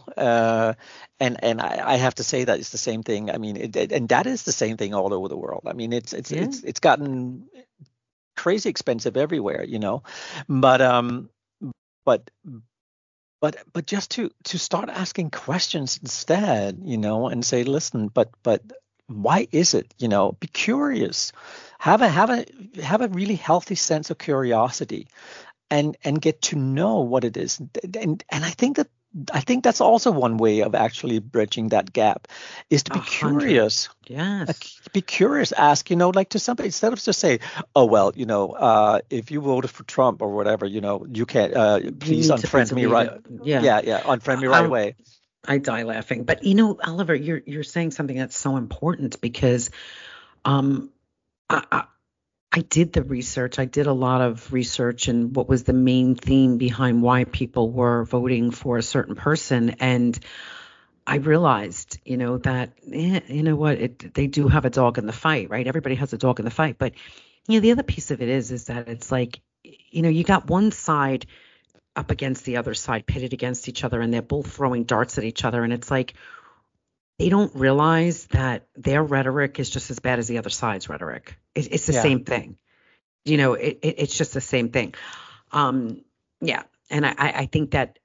and I have to say that it's the same thing. I mean, and that is the same thing all over the world. I mean, Yeah. it's gotten crazy expensive everywhere, but but but just to start asking questions instead, and say, listen, but why is it? Be curious, have a really healthy sense of curiosity, and get to know what it is. And I think that's also one way of actually bridging that gap, is to A be hundred. curious. Yes. Be curious, ask, like, to somebody, instead of just say, oh, well, if you voted for Trump or whatever, you can't, You please need to be unfriend me, right? deleted. Yeah. Yeah, yeah, unfriend me right I, away. I die laughing. But Oliver, you're saying something that's so important because um I, I I did the research. I did a lot of research and what was the main theme behind why people were voting for a certain person. And I realized, that you know what, they do have a dog in the fight, right? Everybody has a dog in the fight. But the other piece of it is that it's like, you got one side up against the other side, pitted against each other, and they're both throwing darts at each other. And it's like they don't realize that their rhetoric is just as bad as the other side's rhetoric. It's the Yeah. same thing. It's just the same thing. Um, yeah. And I think that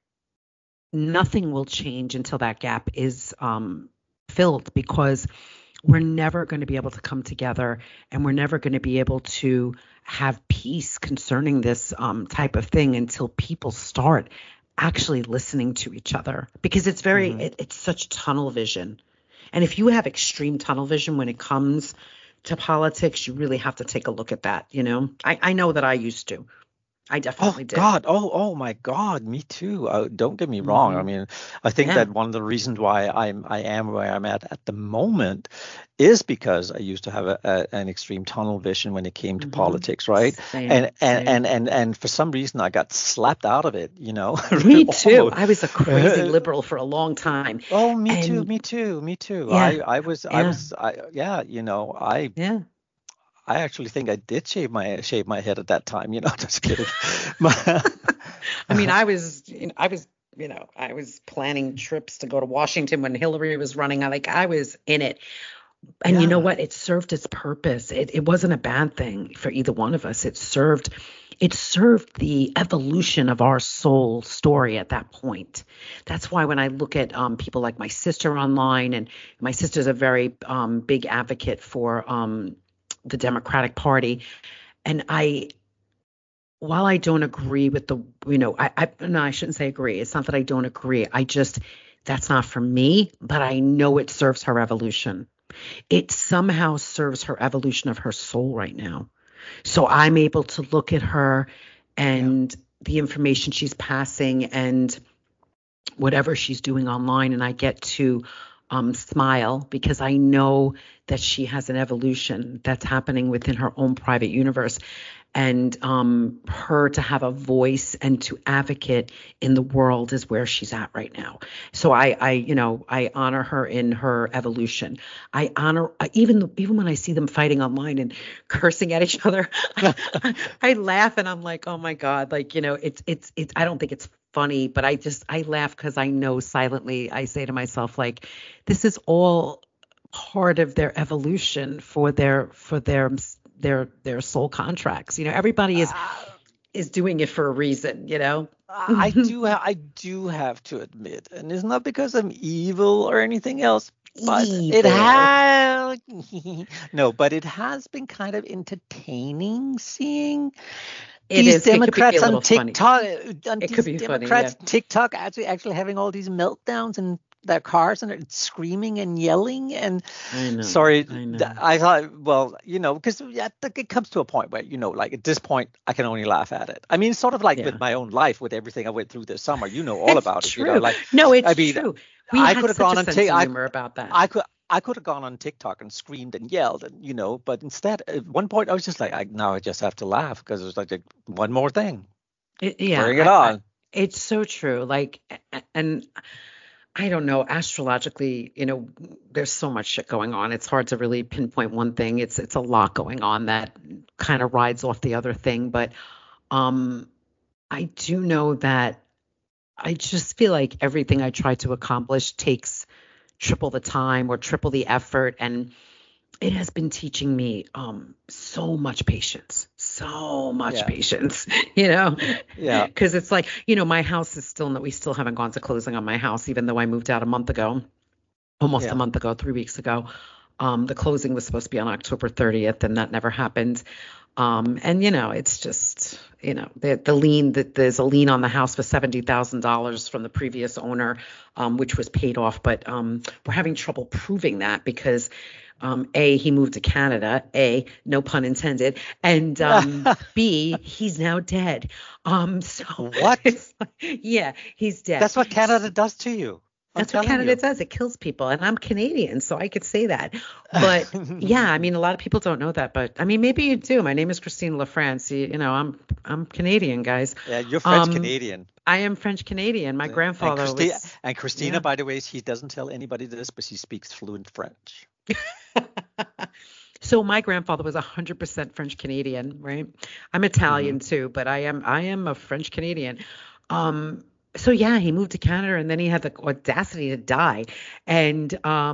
nothing will change until that gap is filled, because we're never going to be able to come together, and we're never going to be able to have peace concerning this type of thing until people start actually listening to each other, because Hmm. it's such tunnel vision. And if you have extreme tunnel vision when it comes to politics, you really have to take a look at that. I know that I used to. I Oh definitely did. God! Oh my God! Me too. Don't get me wrong. I Hmm. mean, I think Yeah. that one of the reasons why I am where I'm at the moment is because I used to have an extreme tunnel vision when it came to Hmm. politics, right? Same, And same. and for some reason I got slapped out of it, Me too. almost. I was a crazy liberal for a long time. Oh, me too, And me too, me too. yeah, I was, yeah, yeah, yeah. I actually think I did shave my head at that time. Just kidding. I mean, I was planning trips to go to Washington when Hillary was running. I was in it. And you know Yeah. what? It served its purpose. It wasn't a bad thing for either one of us. It served the evolution of our soul story at that point. That's why when I look at people like my sister online, and my sister's a very big advocate for the Democratic Party, and while I don't agree with no, I shouldn't say agree. It's not that I don't agree. That's not for me, but I know it serves her evolution. It somehow serves her evolution of her soul right now. So I'm able to look at her Yeah. and the information she's passing and whatever she's doing online, and I get to smile because I know that she has an evolution that's happening within her own private universe, and her to have a voice and to advocate in the world is where she's at right now. So I honor her in her evolution. I honor even when I see them fighting online and cursing at each other, I laugh and I'm like, oh my God, it's I don't think it's funny, but I laugh because I know silently I say to myself, like, this is all part of their evolution for their soul contracts. Everybody Uh, is doing it for a reason. I do have to admit, and it's not because I'm evil or anything else, but it Evil. has no, but it has been kind of entertaining seeing It these is. It could be a Democrats on little funny. TikTok, It could be funny. Yeah. actually having all these meltdowns in their cars and screaming and yelling. And I know. sorry, I know. I thought, well, because it comes to a point where, like at this point, I can only laugh at it. I mean, sort of like with Yeah. my own life, with everything I went through this summer, all It's about it, true. like, No, I it's mean, true. We I had could have such gone a on sense of TikTok. humor about that. I could have gone on TikTok and screamed and yelled, and but instead at one point I was just like, now I just have to laugh because it's like one more thing. Yeah. Bring it on. It's so true. And I don't know, astrologically, there's so much shit going on. It's hard to really pinpoint one thing. It's a lot going on that kind of rides off the other thing. But um, I do know that I just feel like everything I try to accomplish takes triple the time or triple the effort. And it has been teaching me so much patience, so much Yeah. patience, you know, Yeah. because it's like, my house is still, we still haven't gone to closing on my house, even though I moved out a month ago, almost a Yeah. month ago, 3 weeks ago. The closing was supposed to be on October 30th, and that never happened. And it's just, the lien, that there's a lien on the house for $70,000 from the previous owner, which was paid off. But we're having trouble proving that because A, he moved to Canada, A, no pun intended, and B, he's now dead. So What? it's like, yeah, he's dead. That's what Canada does to you. I'm That's what telling Canada you. does. It kills people. And I'm Canadian, so I could say that. But yeah, I mean, a lot of people don't know that. But I mean, maybe you do. My name is Christine LaFrance. I'm Canadian, guys. Yeah, you're French Um, Canadian. I am French Canadian. My And grandfather Christi was, and Christina, yeah. by the way, she doesn't tell anybody this, but she speaks fluent French. So my grandfather was 100% French Canadian, right? I'm Hmm. Italian too, but I am a French Canadian. Um, so yeah, he moved to Canada and then he had the audacity to die. And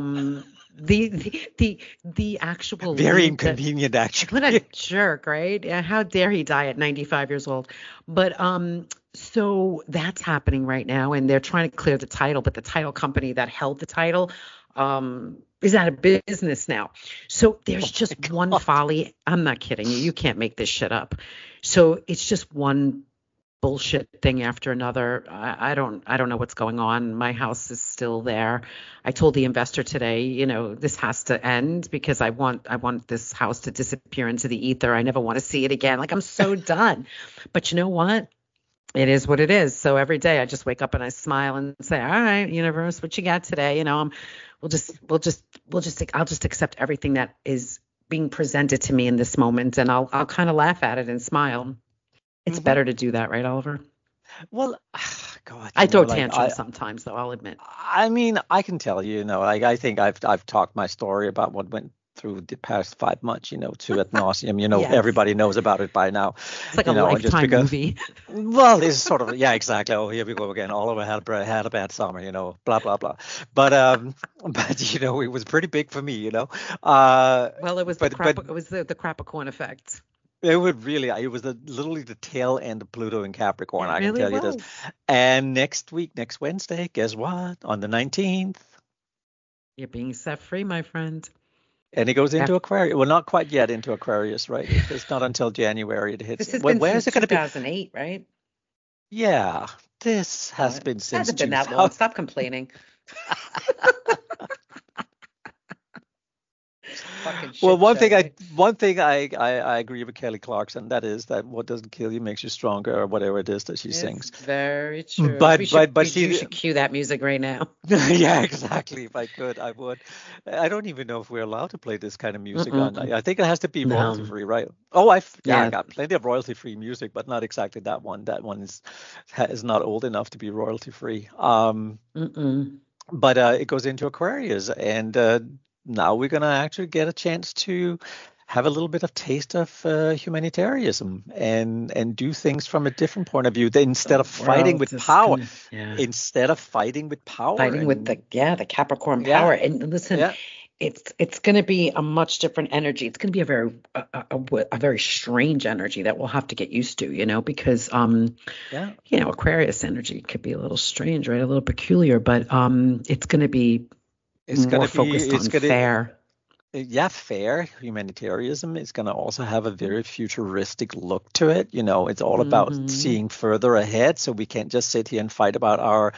the actual Very link that inconvenient, what a actually. jerk, right? Yeah, how dare he die at 95 years old? But so that's happening right now, and they're trying to clear the title, but the title company that held the title is out of business now. So there's Oh my just one God. folly. I'm not kidding you. You can't make this shit up. So it's just one bullshit thing after another. I don't know what's going on. My house is still there. I told the investor today, this has to end because I want this house to disappear into the ether. I never want to see it again. Like, I'm so done. But you know what? It is what it is. So every day I just wake up and I smile and say, "All right, universe, what you got today?" I'll just accept everything that is being presented to me in this moment, and I'll kind of laugh at it and smile. It's Hmm. better to do that, right, Oliver? Well, God, I throw like tantrums sometimes, though, I'll admit. I mean, I can tell you, like I think I've talked my story about what went through the past 5 months, to ad nauseum. Yes. Everybody knows about it by now, It's like a and just Lifetime because, movie. well, it's sort of, yeah, exactly. Oh, here we go again. Oliver had a bad summer, blah, blah, blah. But, it was pretty big for me, Well, it was the but crap. It was the Capricorn effect. it was literally the tail end of Pluto in Capricorn, It I can really tell you this. was. And next Wednesday, guess what? On the 19th, You're being set free, my friend. and it goes That, into Aquarius. Well, not quite yet into Aquarius, right? It's not until January it hits. this has been Where is since it going to be? 2008, right? Yeah, this Oh, has it been since hasn't been that long. 2000. Stop complaining. Fucking Well, shit show, right? one thing I agree with Kelly Clarkson. That is that what doesn't kill you makes you stronger, or whatever it is that she It's sings. very true. But You see, should cue that music right now. yeah, exactly. If I could, I would. I don't even know if we're allowed to play this kind of music on. Mm-mm. I think it has to be royalty No. free, right? Oh, I Yeah. got plenty of royalty free music, but not exactly that one. That one is not old enough to be royalty free. Mm-mm. But it goes into Aquarius, and now we're gonna actually get a chance to have a little bit of taste of humanitarianism and do things from a different point of view. The world is gonna, yeah. Instead of fighting with power, Fighting with and the Capricorn yeah, power. And listen, yeah, it's going to be a much different energy. It's going to be a very strange energy that we'll have to get used to, because yeah. Aquarius energy could be a little strange, right? A little peculiar, but it's going to be It's more gonna be focused on fair. Yeah, fair humanitarianism is going to also have a very futuristic look to it. It's all about Hmm. seeing further ahead. So we can't just sit here and fight about our,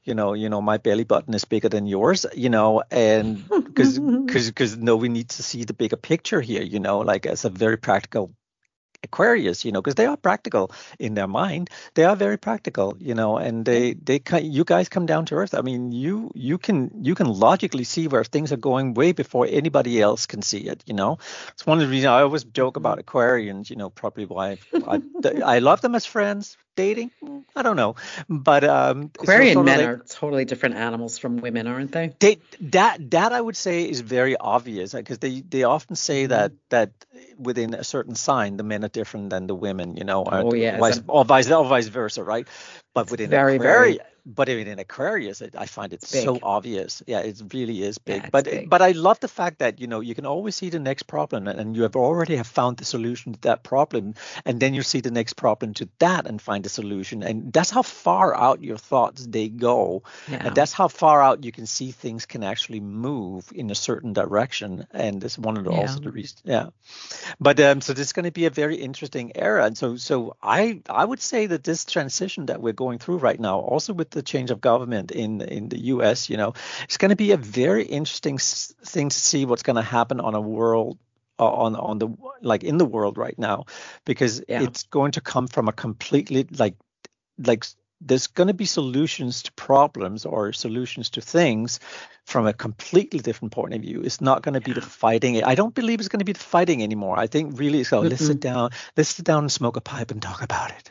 my belly button is bigger than yours, and because no, we need to see the bigger picture here, like as a very practical Aquarius, because they are practical in their mind. They are very practical, and Yeah. you guys come down to earth. I mean, you can logically see where things are going way before anybody else can see it. It's one of the reasons I always joke about Aquarians. Probably why I love them as friends. Dating, I don't know, but so Aquarian sort of men like are totally different animals from women, aren't they? that I would say is very obvious because they often say Hmm. that within a certain sign the men are different than the women, Oh yeah, or vice versa, right? But it's within very, very, Aquarius, I find it it's so big. obvious. Yeah, it really is Yeah, big. it's But big. but I love the fact that you can always see the next problem, and you have already have found the solution to that problem, and then you see the next problem to that and find a solution, and that's how far out your thoughts they go, and Yeah. that's how far out you can see things can actually move in a certain direction, and it's one of Yeah. also the reasons. Yeah, but so this is going to be a very interesting era, and so I would say that this transition that we're going through right now, also with the change of government in the U.S., it's going to be a very interesting thing to see what's going to happen on a world on the like in the world right now, because Yeah. it's going to come from a completely like there's going to be solutions to problems or solutions to things from a completely different point of view. It's not going to be the Yeah. fighting. I don't believe it's going to be the fighting anymore. I think really it's let's sit Mm-mm. down, and smoke a pipe and talk about it,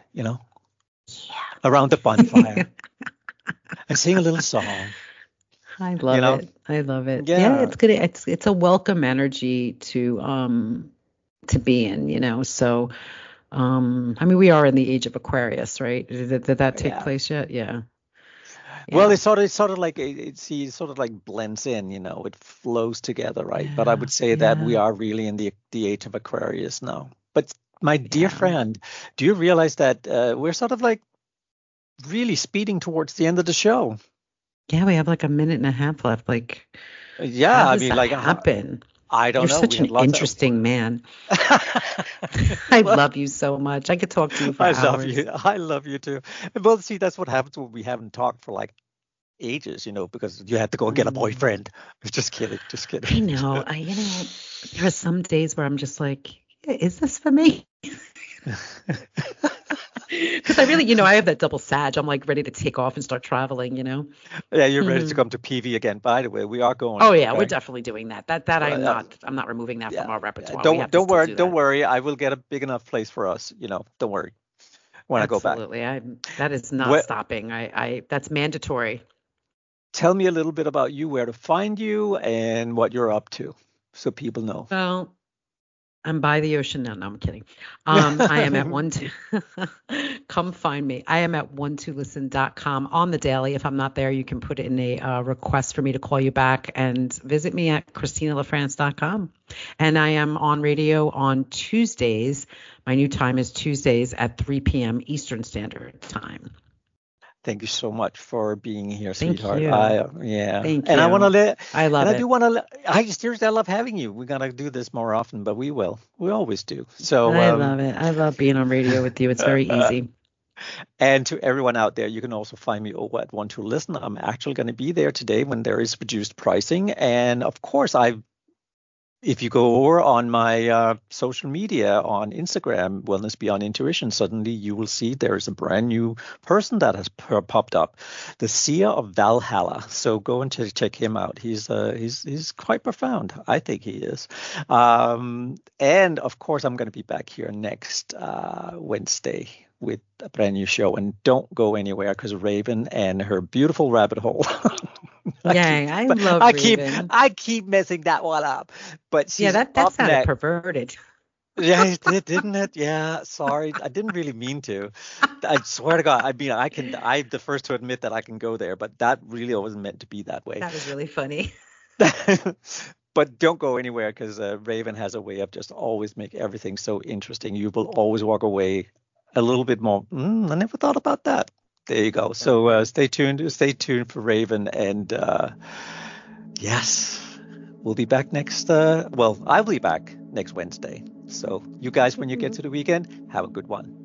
Yeah. around the bonfire and sing a little song, I you love know. it. I love it. Yeah, Yeah, it's good. It's a welcome energy to be in, So I mean we are in the age of Aquarius, right? Did that take yeah. place yet? Yeah. Well, Yeah. it's sort of like it sort of like blends in, it flows together, right? But I Yeah. would say that we Yeah. are really in the age of Aquarius now. But my dear Yeah. friend, do you realize that we're sort of like really speeding towards the end of the show? Yeah, we have like a minute and a half left. Like, Yeah, how I does mean, that like happen? I You're don't know. We such an have lots of. interesting man. I Well, love you so much. I could talk to you for I love hours. you. I love you too. Well, see, that's what happens when we haven't talked for like ages, because you had to go and get a Mm. boyfriend. Just kidding. Just kidding. I know. There are some days where I'm just like, is this for me? Because I really, I have that double sag. I'm like ready to take off and start traveling. Yeah, you're ready to Mhm. come to PV again. By the way, we are Oh going. yeah, we're Okay. definitely doing that. That Uh, uh, I'm not removing that from yeah. our Yeah. repertoire. We Don't have to don't still worry. do Don't that. worry. I will get a big enough place for us. Don't worry. When I go back. Absolutely. That is not What? stopping. That's mandatory. Tell me a little bit about you, where to find you, and what you're up to. so people know. Well, I'm by the ocean now. No, I'm kidding. I am at one two. Come find me. I am at 12listen.com on the daily. If I'm not there, you can put in a request for me to call you back, and visit me at christinalafrance.com. And I am on radio on Tuesdays. My new time is Tuesdays at 3 p.m. Eastern Standard Time. Thank you so much for being here, Thank sweetheart. you. Yeah. Thank And I want to you. let, I love and I it. do want to, I seriously, I love having you. We're gonna do this more often, but we will. We always do. So, I love it. I love being on radio with you. It's very easy. and to everyone out there, you can also find me over at One to Listen. I'm actually going to be there today when there is reduced pricing, and of course, if you go over on my social media on Instagram, Wellness Beyond Intuition, suddenly you will see there's a brand new person that has popped up, the Seer of Valhalla. So go and check him out. He's quite profound. I think he is. And of course, I'm going to be back here next Wednesday with a brand new show. And don't go anywhere, because Raven and her beautiful rabbit hole. Yay, I love Raven. I keep messing that one up. But she's that up sounded next. perverted. Yeah, it did, didn't it? Yeah, sorry. I didn't really mean to. I swear to God, I'm the first to admit that I can go there, but that really wasn't meant to be that way. That was really funny. But don't go anywhere, because Raven has a way of just always make everything so interesting. You will always walk away a little bit more. I never thought about that. There you go. So stay tuned. Stay tuned for Raven. And yes, we'll be back next. I'll be back next Wednesday. So you guys, when you get to the weekend, have a good one.